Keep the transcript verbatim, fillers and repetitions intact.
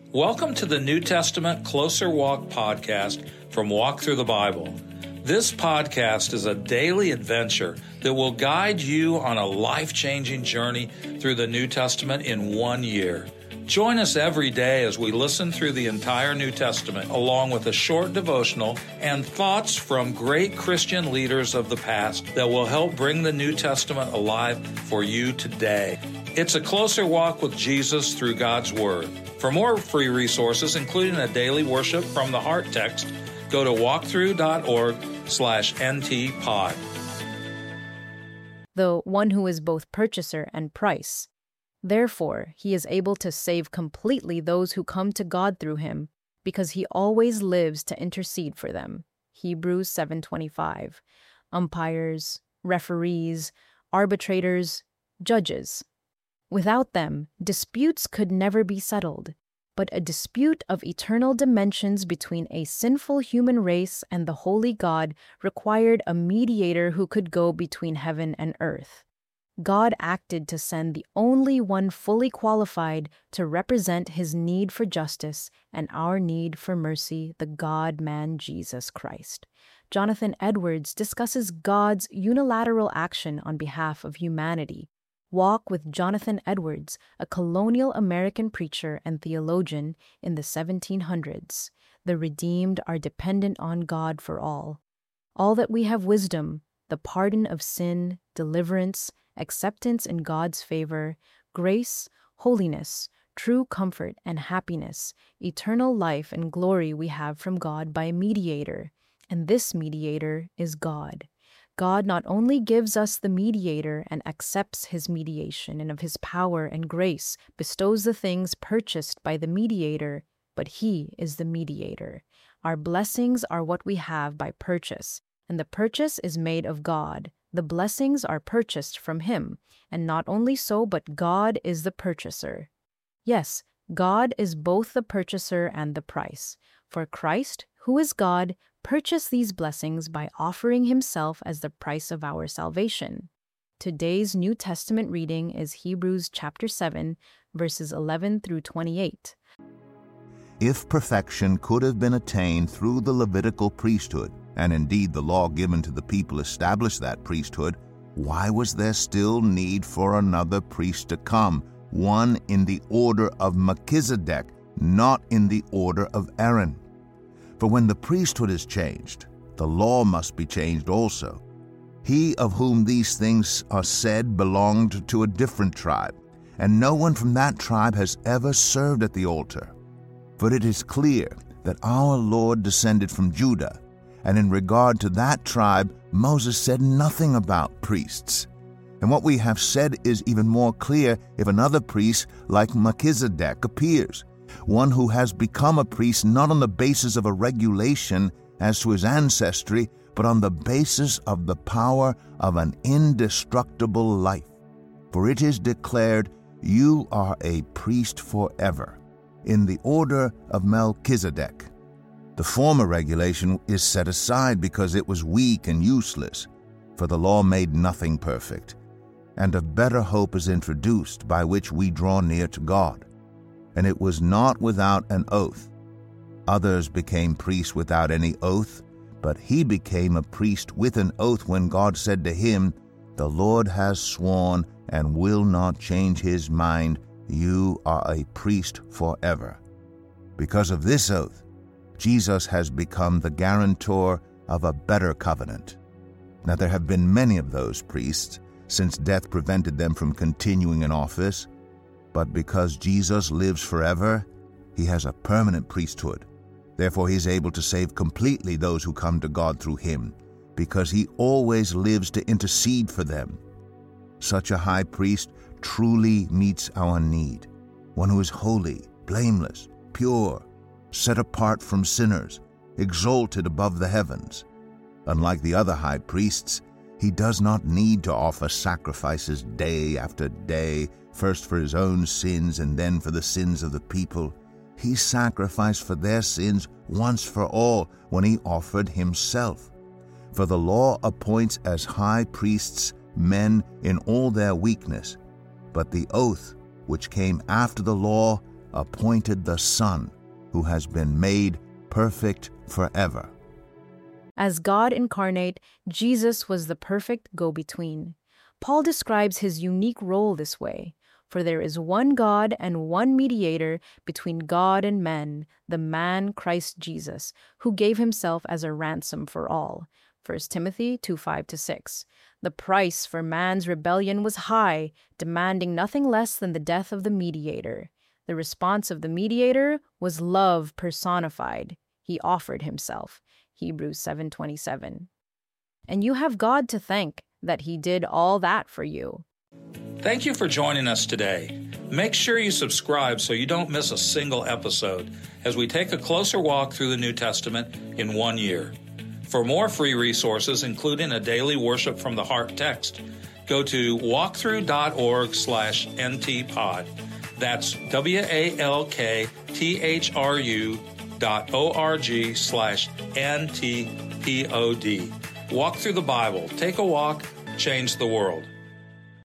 Welcome to the New Testament Closer Walk podcast from Walk Through the Bible. This podcast is a daily adventure that will guide you on a life-changing journey through the New Testament in one year. Join us every day as we listen through the entire New Testament, along with a short devotional and thoughts from great Christian leaders of the past that will help bring the New Testament alive for you today. It's a closer walk with Jesus through God's Word. For more free resources, including a daily worship from the Heart text, go to walkthrough.org slash ntpod. The one who is both purchaser and price. Therefore, he is able to save completely those who come to God through him, because he always lives to intercede for them. Hebrews seven twenty-five. Umpires, referees, arbitrators, judges. Without them, disputes could never be settled, but a dispute of eternal dimensions between a sinful human race and the holy God required a mediator who could go between heaven and earth. God acted to send the only one fully qualified to represent his need for justice and our need for mercy, the God-man Jesus Christ. Jonathan Edwards discusses God's unilateral action on behalf of humanity. Walk with Jonathan Edwards, a colonial American preacher and theologian in the seventeen hundreds. The redeemed are dependent on God for all. All that we have wisdom, the pardon of sin, deliverance, acceptance in God's favor, grace, holiness, true comfort and happiness, eternal life and glory we have from God by a mediator, and this mediator is God. God not only gives us the mediator and accepts his mediation and of his power and grace bestows the things purchased by the mediator, but he is the mediator. Our blessings are what we have by purchase, and the purchase is made of God. The blessings are purchased from him, and not only so, but God is the purchaser. Yes, God is both the purchaser and the price. For Christ, who is God, purchased these blessings by offering himself as the price of our salvation. Today's New Testament reading is Hebrews chapter seven, verses eleven through twenty-eight. If perfection could have been attained through the Levitical priesthood, and indeed the law given to the people established that priesthood, why was there still need for another priest to come, one in the order of Melchizedek, not in the order of Aaron? For when the priesthood is changed, the law must be changed also. He of whom these things are said belonged to a different tribe, and no one from that tribe has ever served at the altar. For it is clear that our Lord descended from Judah, and in regard to that tribe, Moses said nothing about priests. And what we have said is even more clear if another priest like Melchizedek appears, one who has become a priest not on the basis of a regulation as to his ancestry, but on the basis of the power of an indestructible life. For it is declared, "You are a priest forever," in the order of Melchizedek. The former regulation is set aside because it was weak and useless, for the law made nothing perfect, and a better hope is introduced by which we draw near to God. And it was not without an oath. Others became priests without any oath, but he became a priest with an oath when God said to him, "The Lord has sworn and will not change his mind. You are a priest forever." Because of this oath, Jesus has become the guarantor of a better covenant. Now there have been many of those priests, since death prevented them from continuing in office, but because Jesus lives forever, he has a permanent priesthood. Therefore he is able to save completely those who come to God through him, because he always lives to intercede for them. Such a high priest truly meets our need, one who is holy, blameless, pure, set apart from sinners, exalted above the heavens. Unlike the other high priests, he does not need to offer sacrifices day after day, first for his own sins and then for the sins of the people. He sacrificed for their sins once for all when he offered himself. For the law appoints as high priests men in all their weakness, but the oath which came after the law appointed the Son, who has been made perfect forever. As God incarnate, Jesus was the perfect go-between. Paul describes his unique role this way: for there is one God and one mediator between God and men, the man Christ Jesus, who gave himself as a ransom for all. First Timothy two five to six. The price for man's rebellion was high, demanding nothing less than the death of the mediator. The response of the mediator was love personified. He offered himself. Hebrews seven twenty-seven. And you have God to thank that he did all that for you. Thank you for joining us today. Make sure you subscribe so you don't miss a single episode as we take a closer walk through the New Testament in one year. For more free resources, including a daily worship from the heart text, go to walkthrough.org slash ntpod. That's W-A-L-K-T-H-R-U dot O-R-G slash N-T-P-O-D. Walk through the Bible. Take a walk. Change the world.